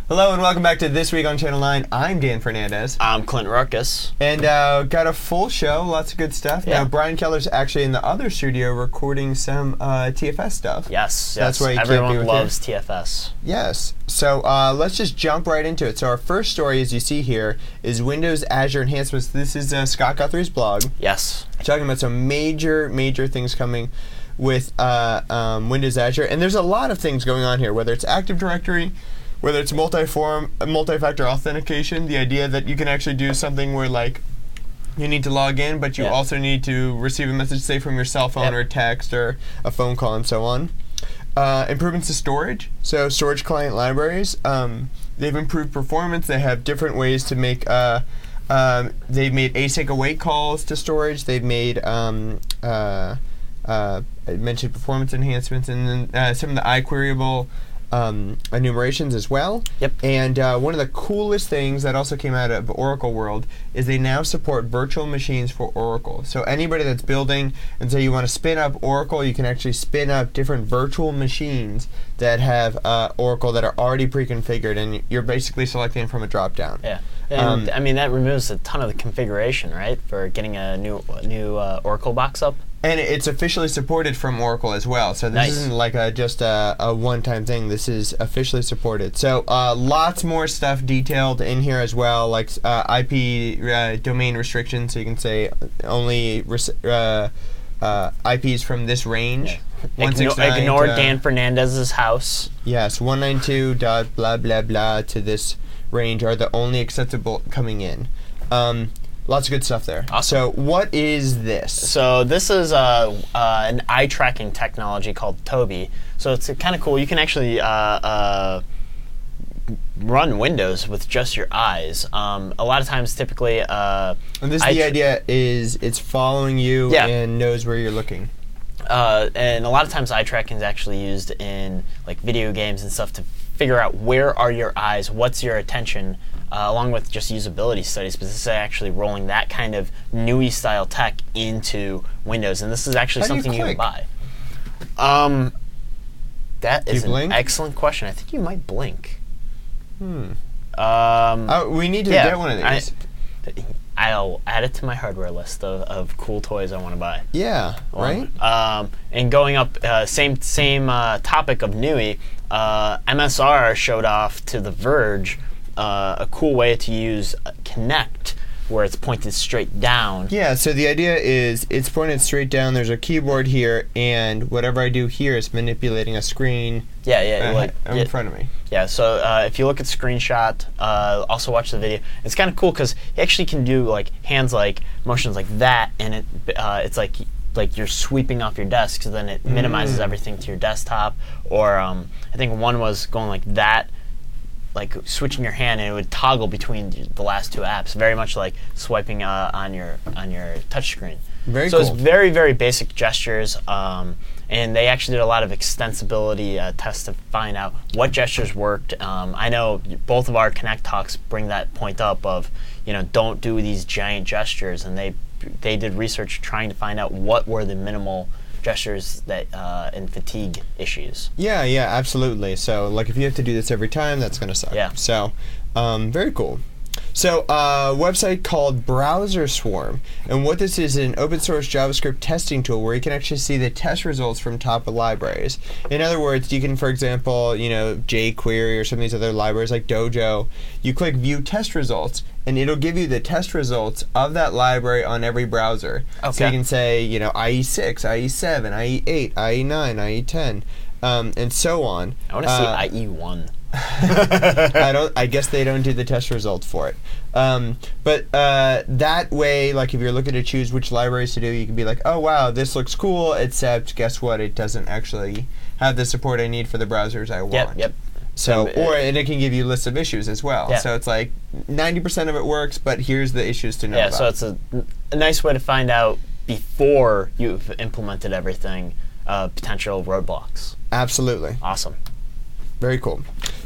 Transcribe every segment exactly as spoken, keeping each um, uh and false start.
Hello and welcome back to This Week on Channel nine. I'm Dan Fernandez. I'm Clint Ruckus. And uh, got a full show, lots of good stuff. Yeah. Now, Brian Keller's actually in the other studio recording some uh, T F S stuff. Yes, So yes. that's why he Everyone can't be with loves you. T F S. Yes. So uh, let's just jump right into it. So our first story, as you see here, is Windows Azure enhancements. This is uh, Scott Guthrie's blog. Yes. Talking about some major, major things coming with uh, um, Windows Azure. And there's a lot of things going on here, whether it's Active Directory, whether it's multi-form, multi-factor authentication, the idea that you can actually do something where, like, you need to log in, but you yeah. also need to receive a message, say, from your cell phone yep. or a text or a phone call and so on. Uh, improvements to storage. So storage client libraries, um, they've improved performance. They have different ways to make, uh, um, they've made async await calls to storage. They've made, um, uh, uh, I mentioned performance enhancements, and then uh, some of the iQueryable Um, enumerations as well. Yep. And uh, one of the coolest things that also came out of Oracle World is they now support virtual machines for Oracle. So anybody that's building and say you want to spin up Oracle, you can actually spin up different virtual machines that have uh, Oracle that are already pre-configured, and you're basically selecting from a drop-down. Yeah. And Um, I mean, that removes a ton of the configuration, right, for getting a new new uh, Oracle box up. And it's officially supported from Oracle as well. So this Nice. isn't like a, just a, a one-time thing. This is officially supported. So uh, lots more stuff detailed in here as well, like uh, I P uh, domain restrictions. So you can say only res- uh, uh, I Ps from this range. Yeah. Igno- ignore Dan Fernandez's house. Yes, one ninety-two dot blah blah blah to this range are the only acceptable coming in. Um, Lots of good stuff there. Awesome. So what is this? So this is uh, uh, an eye tracking technology called Toby. So it's kind of cool. You can actually uh, uh, run Windows with just your eyes. Um, a lot of times, typically, uh, and this eye the tra- idea is it's following you Yeah. and knows where you're looking. Uh, and a lot of times eye tracking is actually used in like video games and stuff to figure out where are your eyes, what's your attention, uh, along with just usability studies. But this is actually rolling that kind of N U I style tech into Windows, and this is actually How do you something you, can click? buy. Um, that Do you is an blink? excellent question. I think you might blink. Hmm. Um, Oh, we need to yeah, get one of I- these. I'll add it to my hardware list of, of cool toys I want to buy. yeah, right? Um, and going up, uh, same same uh, topic of N U I, uh, M S R showed off to The Verge uh, a cool way to use uh, Kinect, where it's pointed straight down. Yeah, so the idea is it's pointed straight down. There's a keyboard here, and whatever I do here is manipulating a screen Yeah, yeah, uh, like in yeah, front of me. yeah. So uh, if you look at the screenshot, uh, also watch the video. It's kind of cool because you actually can do like hands like motions like that, and it uh, it's like like you're sweeping off your desk, so then it minimizes Mm. everything to your desktop. Or um, I think one was going like that, like switching your hand, and it would toggle between the last two apps, very much like swiping uh, on your on your touchscreen. Very so cool. it's very very basic gestures, um, and they actually did a lot of extensibility uh, tests to find out what gestures worked. Um, I know both of our Connect talks bring that point up of, you know, don't do these giant gestures, and they they did research trying to find out what were the minimal gestures that uh, and fatigue issues. Yeah, yeah, absolutely. So, like, if you have to do this every time, that's going to suck. Yeah. So, um, very cool. So, a uh, website called Browser Swarm, and what this is, is an open source JavaScript testing tool where you can actually see the test results from top of libraries. In other words, you can, for example, you know, jQuery or some of these other libraries like Dojo, you click View Test Results, and it'll give you the test results of that library on every browser. Okay. So you can say, you know, I E six, I E seven, I E eight, I E nine, I E ten, um, and so on. I want to see Uh, I E one. I don't. I guess they don't do the test results for it. Um, but uh, that way, like if you're looking to choose which libraries to do, you can be like, oh wow, this looks cool. Except guess what? It doesn't actually have the support I need for the browsers I want. Yep, yep. So, Um, or and it can give you lists of issues as well. Yeah. So it's like ninety percent of it works, but here's the issues to know Yeah, about. so it's a, a nice way to find out before you've implemented everything, uh, potential roadblocks. Absolutely. Awesome. Very cool.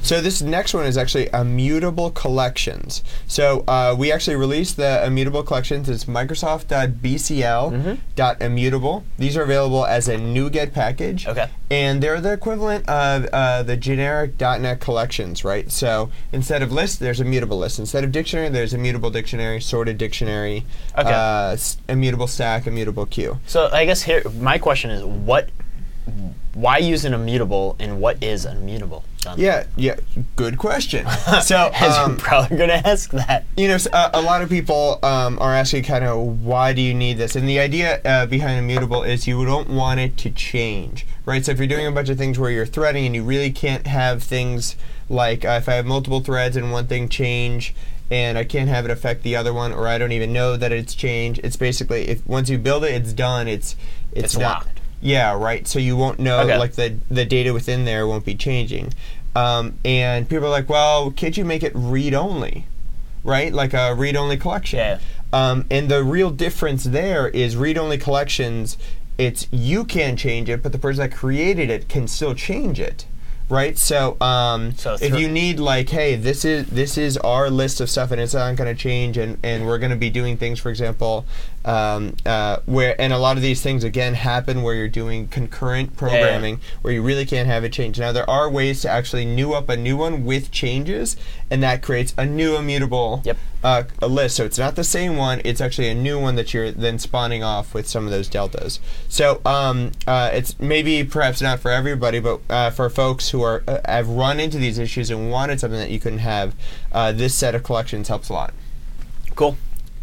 So this next one is actually immutable collections. So uh, we actually released the immutable collections. It's Microsoft.bcl.immutable. Mm-hmm. These are available as a NuGet package. Okay. And they're the equivalent of uh, the generic dot net collections, right? So instead of list, there's immutable list. Instead of dictionary, there's immutable dictionary, sorted dictionary, Okay. uh, s- immutable stack, immutable queue. So I guess here my question is what, why use an immutable and what is immutable? Done. Yeah, yeah, good question. So, As um, you're probably going to ask that. you know, s- a, a lot of people um, are asking kind of why do you need this? And the idea uh, behind immutable is you don't want it to change, right? So if you're doing a bunch of things where you're threading and you really can't have things like uh, if I have multiple threads and one thing change and I can't have it affect the other one, or I don't even know that it's changed. It's basically if once you build it, it's done. It's it's, It's not. locked. Yeah, right. So you won't know, Okay. like the the data within there won't be changing. Um, and people are like, well, can't you make it read only, right? Like a read only collection. Yeah. Um, and the real difference there is read only collections. It's you can change it, but the person that created it can still change it. Right, so um, So if through- you need like, hey, this is this is our list of stuff, and it's not going to change, and, and we're going to be doing things, for example, um, uh, where and a lot of these things again happen where you're doing concurrent programming, where you really can't have it change. Now there are ways to actually new up a new one with changes, and that creates a new immutable Yep. uh, a list. So it's not the same one; it's actually a new one that you're then spawning off with some of those deltas. So um, uh, it's maybe perhaps not for everybody, but uh, for folks who are uh, have run into these issues and wanted something that you couldn't have, uh, this set of collections helps a lot. Cool.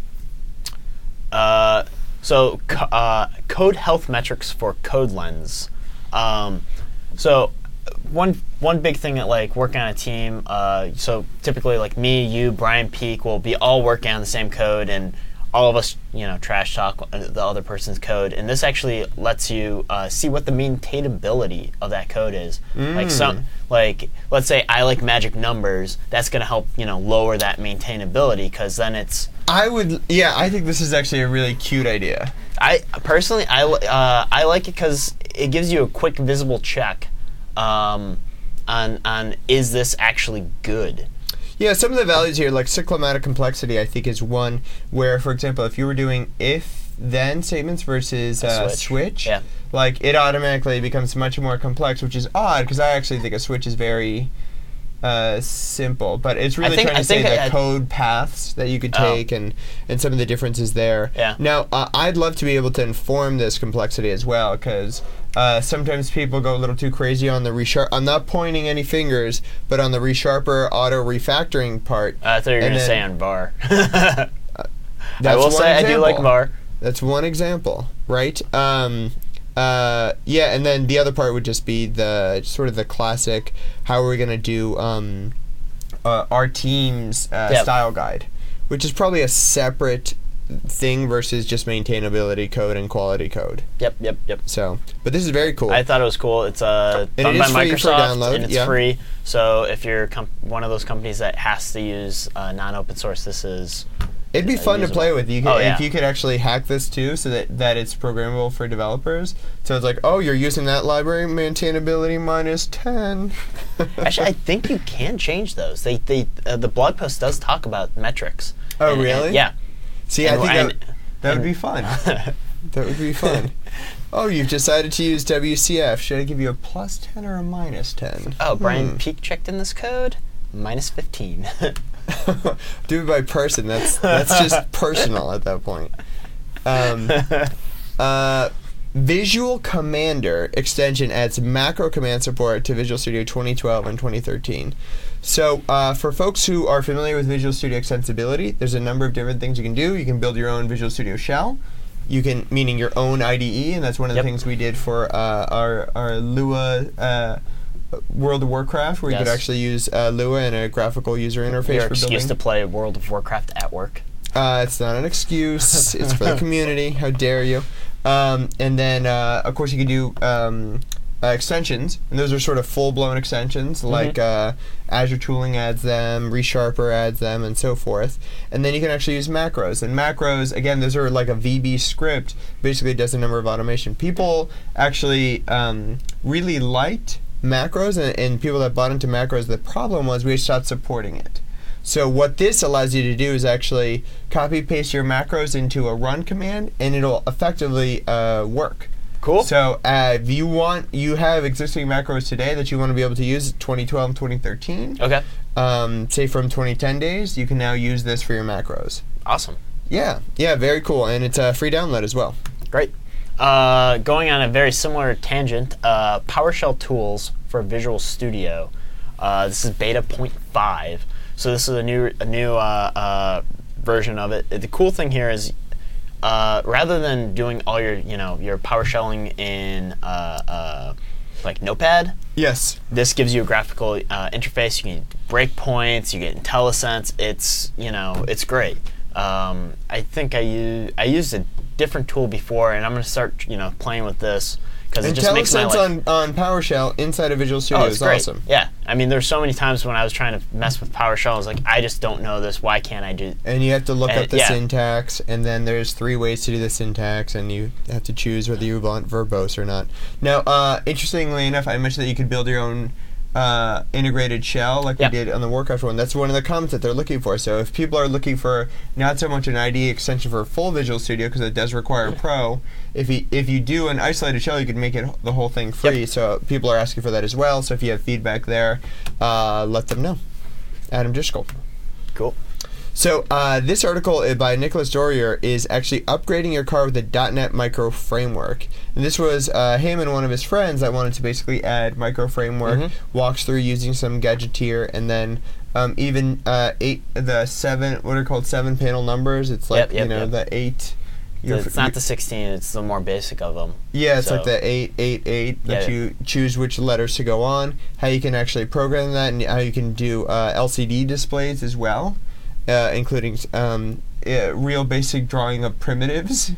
Uh, so co- uh, code health metrics for CodeLens. Um, so one one big thing that like working on a team. Uh, so typically like me, you, Brian Peak will be all working on the same code, and all of us, you know, trash talk the other person's code, and this actually lets you uh, see what the maintainability of that code is. Mm. Like some, like let's say I like magic numbers, that's going to help you know lower that maintainability because then it's. I would, yeah, I think this is actually a really cute idea. I personally I li- uh, I like it because it gives you a quick visible check um, on on is this actually good. Yeah, some of the values here, like cyclomatic complexity, I think is one where, for example, if you were doing if-then statements versus A uh, switch. switch, Yeah. like it automatically becomes much more complex, which is odd because I actually think a switch is very uh, simple. But it's really think- trying to I say think the I- code paths that you could Oh. take and, and some of the differences there. Yeah. Now, uh, I'd love to be able to inform this complexity as well because uh, sometimes people go a little too crazy on the resharp. I'm not pointing any fingers, but on the resharper auto refactoring part. Uh, I thought you were And going to then- say on var. I That's will one say I do like example. var. That's one example, right? Um, uh, yeah, and then the other part would just be the sort of the classic. How are we going to do um, uh, our team's uh, Yep. style guide, which is probably a separate thing versus just maintainability code and quality code. Yep, yep, yep. So, but this is very cool. I thought it was cool. It's uh, And done it by is free for Microsoft, download, and it's yeah. free. So if you're com- one of those companies that has to use uh, non-open source, this is. It'd be uh, fun to usable. play with. You could, Oh, yeah. if you could actually hack this too, so that, that it's programmable for developers. So it's like, oh, you're using that library, maintainability minus ten. Actually, I think you can change those. They, they, uh, the blog post does talk about metrics. Oh, And- and- really? yeah. See, I And- think and- that, that would be fun. That would be fun. Oh, you've decided to use W C F. Should I give you a plus ten or a minus ten? Oh, Brian Hmm. Peak checked in this code. Minus fifteen. Do it by person. That's that's just personal at that point. Um, uh, Visual Commander extension adds macro command support to Visual Studio twenty twelve and twenty thirteen. So uh, for folks who are familiar with Visual Studio Extensibility, there's a number of different things you can do. You can build your own Visual Studio shell. You can, meaning your own I D E, and that's one of the Yep. things we did for uh, our our Lua uh, World of Warcraft, where you could Yes. actually use uh, Lua and a graphical user interface Your for excuse building. to play World of Warcraft at work. Uh, it's not an excuse. It's for the community. How dare you? Um, and then, uh, of course, you can do um, uh, extensions, and those are sort of full-blown extensions, like uh, Azure Tooling adds them, ReSharper adds them, and so forth. And then you can actually use macros. And macros, again, those are like a V B script. Basically, it does a number of automation. People actually um, really liked macros and, and people that bought into macros, the problem was we stopped supporting it. So what this allows you to do is actually copy paste your macros into a run command, and it'll effectively uh, work. Cool. So uh, if you want, you have existing macros today that you want to be able to use twenty twelve, twenty thirteen. Okay. Um, say from twenty ten days, you can now use this for your macros. Awesome. Yeah, yeah, very cool, and it's a free download as well. Great. Uh, going on a very similar tangent, uh, PowerShell tools for Visual Studio. Uh, this is beta point five. So this is a new a new uh, uh, version of it. The cool thing here is, uh, rather than doing all your you know your PowerShelling in uh, uh, like Notepad, yes, this gives you a graphical uh, interface. You get breakpoints, you get IntelliSense. It's you know it's great. Um, I think I use I used a different tool before, and I'm going to start you know playing with this. Because it just makes my life. IntelliSense on, on PowerShell inside of Visual Studio oh, it's is great. awesome. Yeah, I mean, there's so many times when I was trying to mess with PowerShell, I was like, I just don't know this. Why can't I do? And you have to look and, up the yeah. syntax, and then there's three ways to do the syntax, and you have to choose whether you want verbose or not. Now, uh, interestingly enough, I mentioned that you could build your own uh, integrated shell, like yep. we did on the Warcraft one. That's one of the comments that they're looking for. So if people are looking for not so much an I D E extension for full Visual Studio, because it does require a Pro, if you if you do an isolated shell, you can make it the whole thing free. Yep. So people are asking for that as well. So if you have feedback there, uh, let them know. Adam Driscoll. Cool. So uh, this article by Nicholas Dorier is actually upgrading your car with the dot net Micro Framework. And this was uh, him and one of his friends that wanted to basically add Micro Framework, mm-hmm. walks through using some Gadgeteer, and then um, even uh, eight the seven what are called seven panel numbers. It's like yep, yep, you know yep. the eight. It's not the sixteen. It's the more basic of them. Yeah, it's so. like the eight eight eight that yeah. you choose which letters to go on. How you can actually program that, and how you can do uh, L C D displays as well. Uh, including um, uh, real basic drawing of primitives,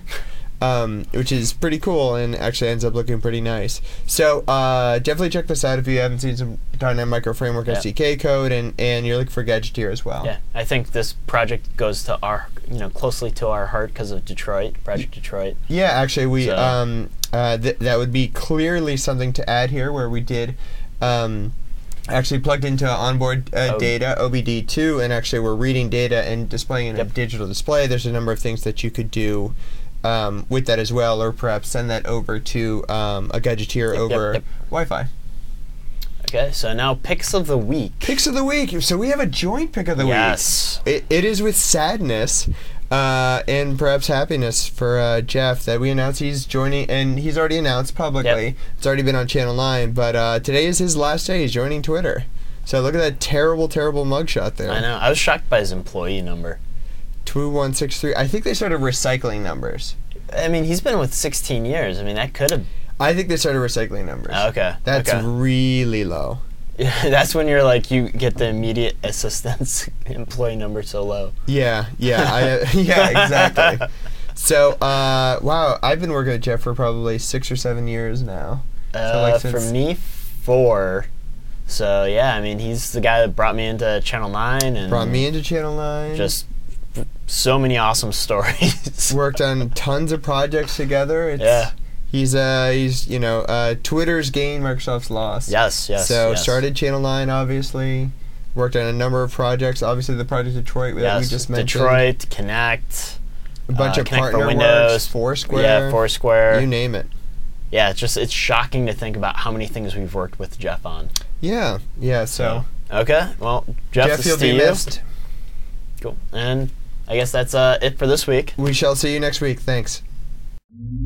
um, which is pretty cool and actually ends up looking pretty nice. So uh, definitely check this out if you haven't seen some dot net Micro Framework yeah. S D K code, and, and you're looking for Gadgeteer as well. Yeah, I think this project goes to our, you know, closely to our heart because of Detroit, Project Detroit. Yeah, actually, we so. um, uh, th- that would be clearly something to add here, where we did. Um, actually plugged into onboard uh, oh. data, O B D two, and actually we're reading data and displaying it in yep. a digital display. There's a number of things that you could do um, with that as well, or perhaps send that over to um, a Gadgeteer yep, over yep, yep. Wi-Fi. Okay, so now picks of the week. Picks of the week. So we have a joint pick of the yes. week. It, it is with sadness uh, and perhaps happiness for uh, Jeff that we announced he's joining, and he's already announced publicly. Yep. It's already been on Channel nine, but uh, today is his last day. He's joining Twitter. So look at that terrible, terrible mugshot there. I know. I was shocked by his employee number. two one six three. I think they started recycling numbers. I mean, he's been with sixteen years. I mean, that could have... I think they started recycling numbers. Okay. That's okay. really low. Yeah, that's when you're like, you get the immediate assistance employee number so low. Yeah, yeah, I, uh, yeah, exactly. So, uh, wow, I've been working with Jeff for probably six or seven years now. Uh, so like for me, four. So yeah, I mean, he's the guy that brought me into Channel nine and brought me into Channel nine. Just so many awesome stories. Worked on tons of projects together. It's, yeah. He's uh he's you know uh Twitter's gain, Microsoft's lost. Yes, yes. So yes. started Channel nine, obviously. Worked on a number of projects. Obviously, the Project Detroit that yes. we just mentioned. Detroit, Connect. A bunch uh, of Connect partner for Windows, works, Foursquare. Yeah, Foursquare. You name it. Yeah, it's just it's shocking to think about how many things we've worked with Jeff on. Yeah, yeah. So, so okay, well, Jeff, Jeff, this you'll to be you. missed. Cool, and I guess that's uh, it for this week. We shall see you next week. Thanks.